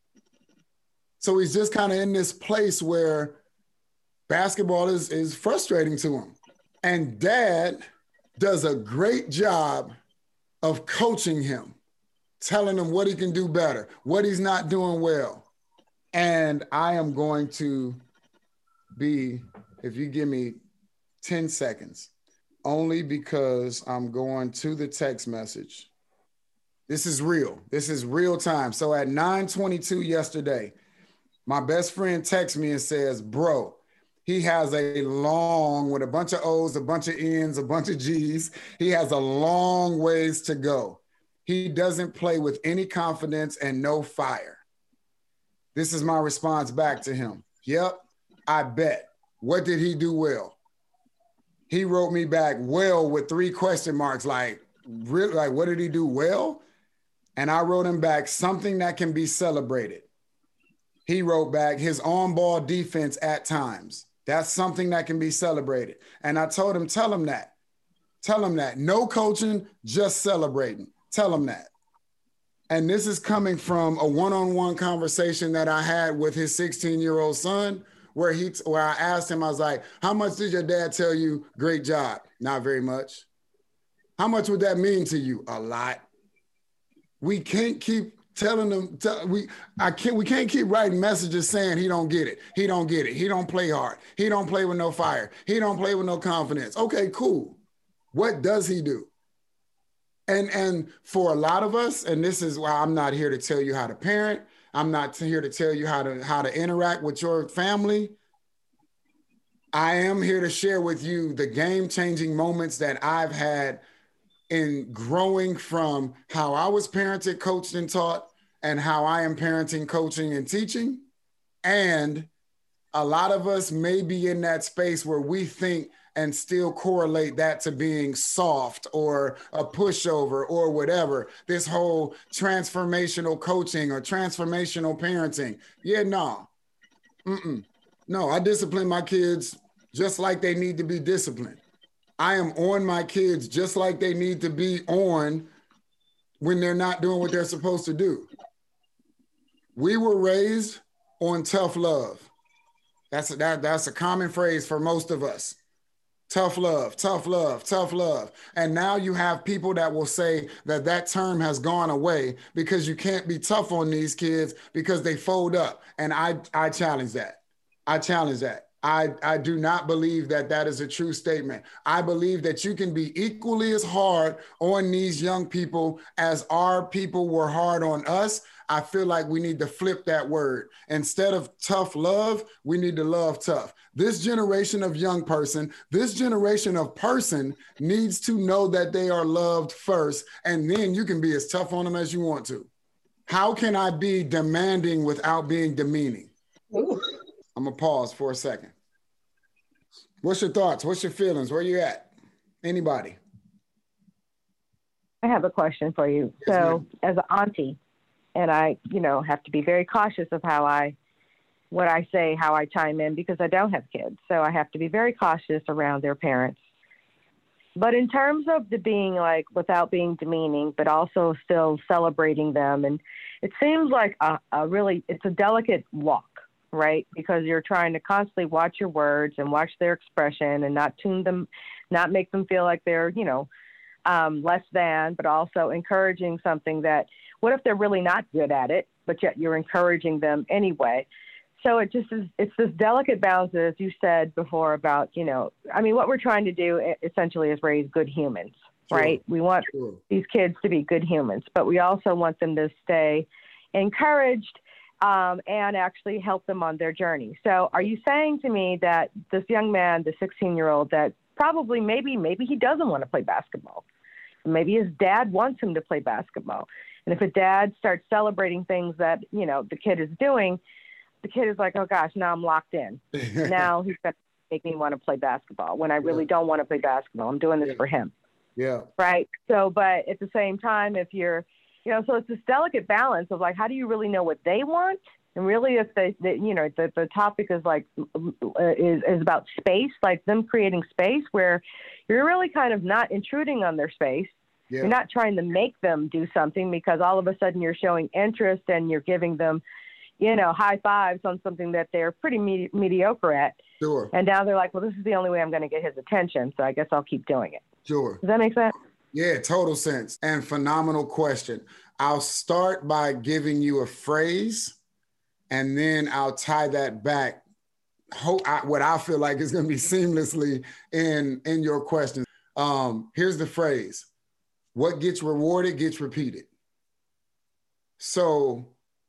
So he's just kind of in this place where basketball is, is frustrating to him. And dad does a great job of coaching him, telling him what he can do better, what he's not doing well. And I am going to be, if you give me ten seconds, only because I'm going to the text message. This is real. This is real time. So at nine twenty-two yesterday, my best friend texts me and says, bro, he has a long, with a bunch of O's, a bunch of N's, a bunch of G's. He has a long ways to go. He doesn't play with any confidence and no fire. This is my response back to him. Yep, I bet. What did he do well? He wrote me back well with three question marks, like, really, like, what did he do well? And I wrote him back, something that can be celebrated. He wrote back, his on-ball defense at times. That's something that can be celebrated. And I told him, tell him that. Tell him that. No coaching, just celebrating. Tell him that. And this is coming from a one-on-one conversation that I had with his sixteen-year-old son, where he, where I asked him, I was like, how much did your dad tell you? Great job. Not very much. How much would that mean to you? A lot. We can't keep telling them, tell, we, I can't, we can't keep writing messages saying he don't get it. He don't get it. He don't play hard. He don't play with no fire. He don't play with no confidence. Okay, cool. What does he do? And, and for a lot of us, and this is why I'm not here to tell you how to parent. I'm not here to tell you how to, how to interact with your family. I am here to share with you the game-changing moments that I've had in growing from how I was parented, coached, and taught, and how I am parenting, coaching, and teaching. And a lot of us may be in that space where we think and still correlate that to being soft or a pushover or whatever, this whole transformational coaching or transformational parenting. Yeah, no. Mm-mm. No, I discipline my kids just like they need to be disciplined. I am on my kids just like they need to be on when they're not doing what they're supposed to do. We were raised on tough love. That's a, that, that's a common phrase for most of us. Tough love, tough love, tough love. And now you have people that will say that that term has gone away because you can't be tough on these kids because they fold up. And I, I challenge that. I challenge that. I, I do not believe that that is a true statement. I believe that you can be equally as hard on these young people as our people were hard on us. I feel like we need to flip that word. Instead of tough love, we need to love tough. This generation of young person, this generation of person needs to know that they are loved first, and then you can be as tough on them as you want to. How can I be demanding without being demeaning? Ooh. I'm gonna pause for a second. What's your thoughts? What's your feelings? Where you at? Anybody? I have a question for you. Yes, so ma'am. as an auntie, and I, you know, have to be very cautious of how I, what I say, how I chime in, because I don't have kids. So I have to be very cautious around their parents. But in terms of the being like, without being demeaning, but also still celebrating them. And it seems like a, a really, it's a delicate walk, right? Because you're trying to constantly watch your words and watch their expression and not tune them, not make them feel like they're, you know, um, less than, but also encouraging something that, what if they're really not good at it, but yet you're encouraging them anyway? So it just is, it's this delicate balance, as you said before about, you know, I mean, what we're trying to do essentially is raise good humans, sure. right? We want sure. these kids to be good humans, but we also want them to stay encouraged um, and actually help them on their journey. So are you saying to me that this young man, the sixteen-year-old, that probably maybe, maybe he doesn't want to play basketball. Maybe his dad wants him to play basketball. And if a dad starts celebrating things that, you know, the kid is doing, the kid is like, oh gosh, now I'm locked in. Now he's going to make me want to play basketball when I really yeah. don't want to play basketball. I'm doing this yeah. for him. Yeah. Right. So, but at the same time, if you're, you know, so it's this delicate balance of like, how do you really know what they want? And really, if they, they you know, the, the topic is like, is, is about space, like them creating space where you're really kind of not intruding on their space. Yeah. You're not trying to make them do something because all of a sudden you're showing interest and you're giving them, you know, high fives on something that they're pretty me- mediocre at. Sure. And now they're like, well, this is the only way I'm going to get his attention. So I guess I'll keep doing it. Sure. Does that make sense? Yeah, total sense. And phenomenal question. I'll start by giving you a phrase and then I'll tie that back. Hope I, what I feel like is going to be seamlessly in, in your question. Um, here's the phrase. What gets rewarded gets repeated. So,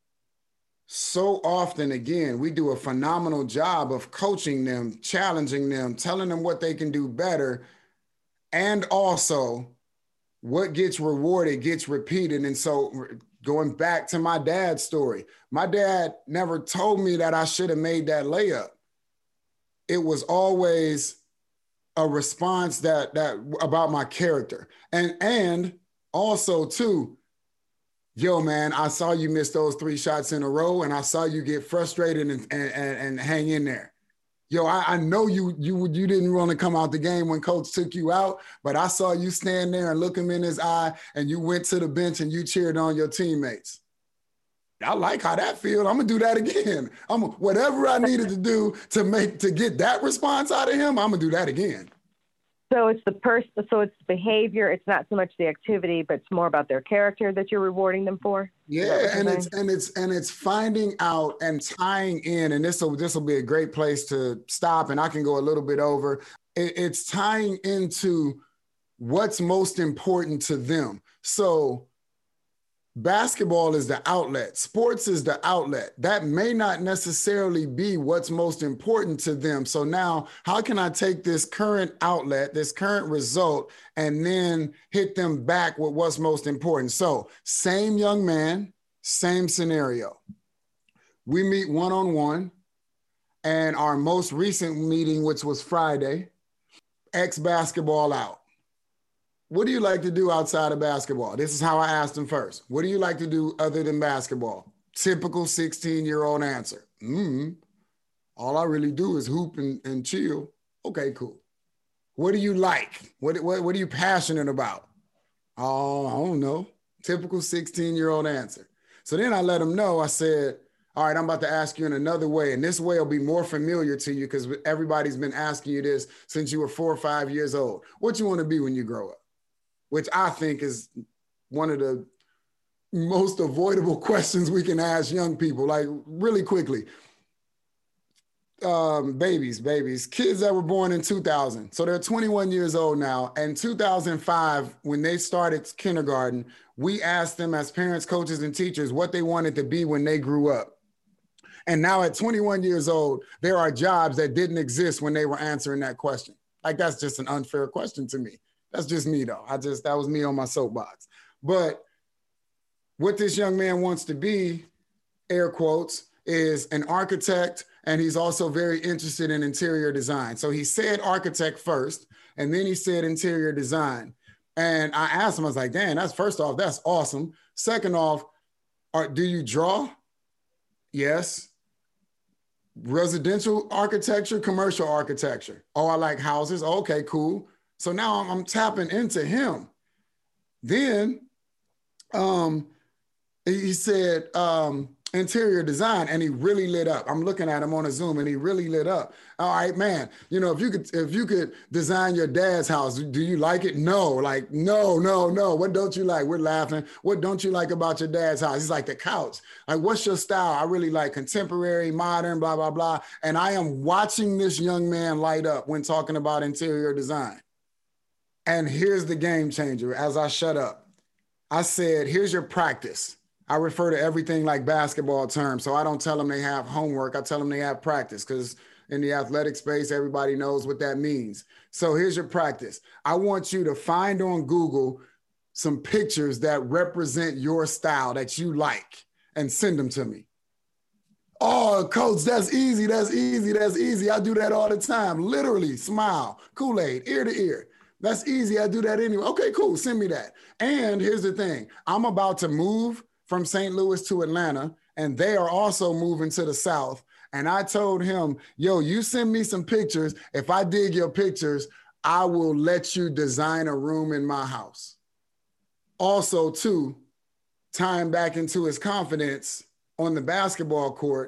so often, again, we do a phenomenal job of coaching them, challenging them, telling them what they can do better. And also, what gets rewarded gets repeated. And so going back to my dad's story, my dad never told me that I should have made that layup. It was always a response that that about my character. And and also too, yo, man, I saw you miss those three shots in a row and I saw you get frustrated and and, and hang in there. Yo, I, I know you you you didn't want to come out the game when coach took you out, but I saw you stand there and look him in his eye and you went to the bench and you cheered on your teammates. I like how that feels. I'm gonna do that again. I'm whatever I needed to do to make to get that response out of him. I'm gonna do that again. So it's the person. So it's the behavior. It's not so much the activity, but it's more about their character that you're rewarding them for. Yeah, and it's and it's and it's finding out and tying in. And this will this will be a great place to stop. And I can go a little bit over. It, it's tying into what's most important to them. So basketball is the outlet. Sports is the outlet. That may not necessarily be what's most important to them. So now how can I take this current outlet, this current result, and then hit them back with what's most important? So same young man, same scenario. We meet one-on-one, and our most recent meeting, which was Friday, X basketball out. What do you like to do outside of basketball? This is how I asked him first. What do you like to do other than basketball? Typical sixteen-year-old answer. Mm-hmm. All I really do is hoop and, and chill. Okay, cool. What do you like? What, what, what are you passionate about? Oh, I don't know. Typical sixteen-year-old answer. So then I let him know, I said, all right, I'm about to ask you in another way. And this way will be more familiar to you because everybody's been asking you this since you were four or five years old. What you want to be when you grow up? Which I think is one of the most avoidable questions we can ask young people, like really quickly. Um, babies, babies, kids that were born in two thousand. So they're twenty-one years old now. And two thousand five, when they started kindergarten, we asked them as parents, coaches, and teachers what they wanted to be when they grew up. And now at twenty-one years old, there are jobs that didn't exist when they were answering that question. Like, that's just an unfair question to me. That's just me, though. I just, that was me on my soapbox. But what this young man wants to be, air quotes, is an architect, and he's also very interested in interior design. So he said architect first, and then he said interior design. And I asked him, I was like, Dan, that's first off, that's awesome. Second off, Or do you draw? Yes. Residential architecture, commercial architecture. Oh, I like houses. Okay, cool. So now I'm, I'm tapping into him. Then um, he said um, interior design, and he really lit up. I'm looking at him on a Zoom, and he really lit up. All right, man. You know, if you could, if you could design your dad's house, do you like it? No, like no, no, no. What don't you like? We're laughing. What don't you like about your dad's house? He's like the couch. Like, what's your style? I really like contemporary, modern, blah blah blah. And I am watching this young man light up when talking about interior design. And here's the game changer. As I shut up, I said, here's your practice. I refer to everything like basketball terms. So I don't tell them they have homework. I tell them they have practice, because in the athletic space, everybody knows what that means. So here's your practice. I want you to find on Google some pictures that represent your style that you like and send them to me. Oh, coach, that's easy. That's easy. That's easy. I do that all the time. Literally, smile, Kool-Aid, ear to ear. That's easy. I do that anyway. Okay, cool. Send me that. And here's the thing. I'm about to move from Saint Louis to Atlanta, and they are also moving to the South. And I told him, yo, you send me some pictures. If I dig your pictures, I will let you design a room in my house. Also, too, tying back into his confidence on the basketball court,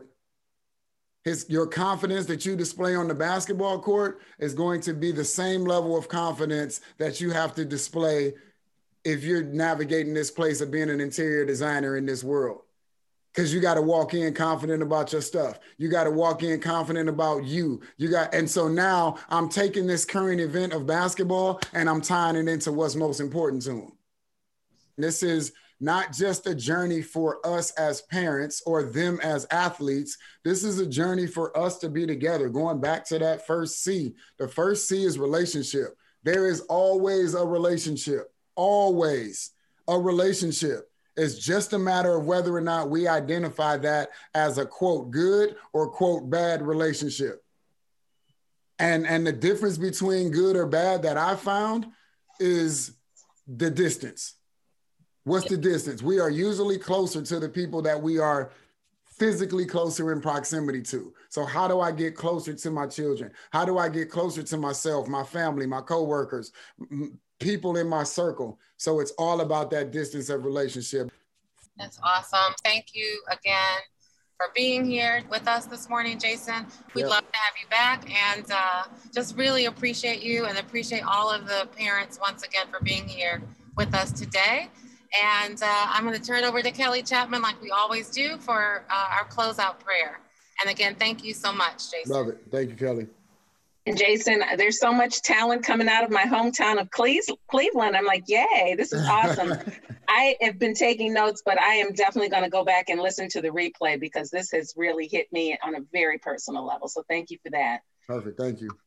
His, your confidence that you display on the basketball court is going to be the same level of confidence that you have to display if you're navigating this place of being an interior designer in this world. Because you got to walk in confident about your stuff. You got to walk in confident about you. You got, and so now I'm taking this current event of basketball and I'm tying it into what's most important to them. This is not just a journey for us as parents or them as athletes. This is a journey for us to be together. Going back to that first C, the first C is relationship. There is always a relationship, always a relationship. It's just a matter of whether or not we identify that as a quote good or quote bad relationship. And, and the difference between good or bad that I found is the distance. What's the distance? We are usually closer to the people that we are physically closer in proximity to. So how do I get closer to my children? How do I get closer to myself, my family, my coworkers, m- people in my circle? So it's all about that distance of relationship. That's awesome. Thank you again for being here with us this morning, Jason. We'd Yep. love to have you back, and uh, just really appreciate you and appreciate all of the parents once again for being here with us today. And uh, I'm going to turn it over to Kelly Chapman, like we always do, for uh, our closeout prayer. And again, thank you so much, Jason. Love it. Thank you, Kelly. And Jason, there's so much talent coming out of my hometown of Cle- Cleveland. I'm like, yay, this is awesome. I have been taking notes, but I am definitely going to go back and listen to the replay because this has really hit me on a very personal level. So thank you for that. Perfect. Thank you.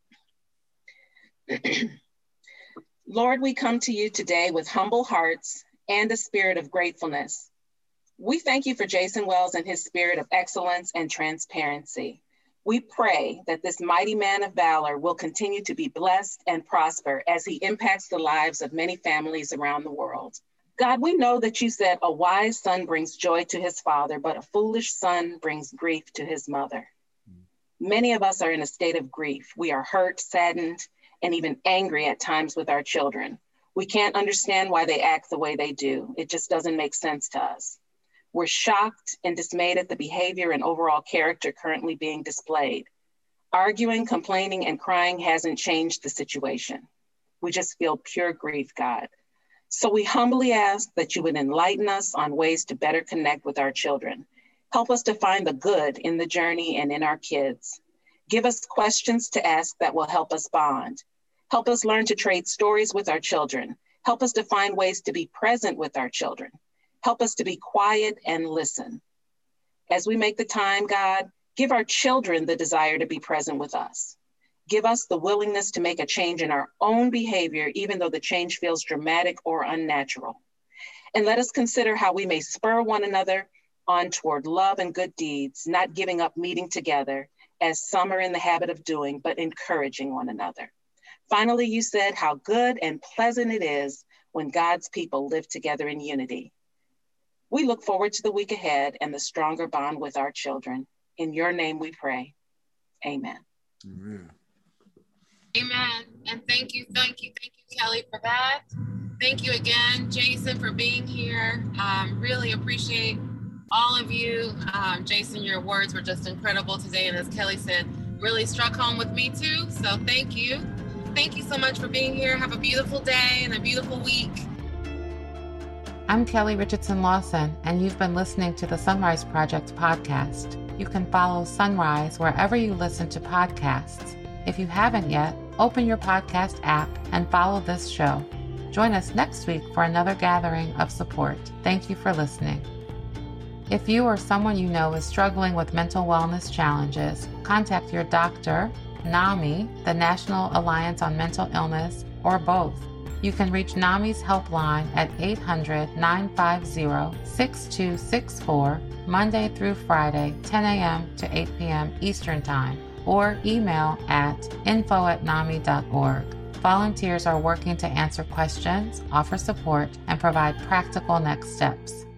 Lord, we come to you today with humble hearts and a spirit of gratefulness. We thank you for Jason Wells and his spirit of excellence and transparency. We pray that this mighty man of valor will continue to be blessed and prosper as he impacts the lives of many families around the world. God, we know that you said a wise son brings joy to his father, but a foolish son brings grief to his mother. Many of us are in a state of grief. We are hurt, saddened, and even angry at times with our children. We can't understand why they act the way they do. It just doesn't make sense to us. We're shocked and dismayed at the behavior and overall character currently being displayed. Arguing, complaining, and crying hasn't changed the situation. We just feel pure grief, God. So we humbly ask that you would enlighten us on ways to better connect with our children. Help us to find the good in the journey and in our kids. Give us questions to ask that will help us bond. Help us learn to trade stories with our children. Help us to find ways to be present with our children. Help us to be quiet and listen. As we make the time, God, give our children the desire to be present with us. Give us the willingness to make a change in our own behavior, even though the change feels dramatic or unnatural. And let us consider how we may spur one another on toward love and good deeds, not giving up meeting together, as some are in the habit of doing, but encouraging one another. Finally, you said how good and pleasant it is when God's people live together in unity. We look forward to the week ahead and the stronger bond with our children. In your name we pray. Amen. Amen. Amen. And thank you, thank you, thank you, Kelly, for that. Thank you again, Jason, for being here. Um, really appreciate all of you. Um, Jason, your words were just incredible today. And as Kelly said, really struck home with me too. So thank you. Thank you so much for being here. Have a beautiful day and a beautiful week. I'm Kelly Richardson Lawson, and you've been listening to the Sunrise Project podcast. You can follow Sunrise wherever you listen to podcasts. If you haven't yet, open your podcast app and follow this show. Join us next week for another gathering of support. Thank you for listening. If you or someone you know is struggling with mental wellness challenges, contact your doctor, NAMI, the National Alliance on Mental Illness, or both. You can reach NAMI's helpline at eight hundred, nine five zero, six two six four, Monday through Friday, ten a.m. to eight p.m. Eastern Time, or email at info at nami dot org. Volunteers are working to answer questions, offer support, and provide practical next steps.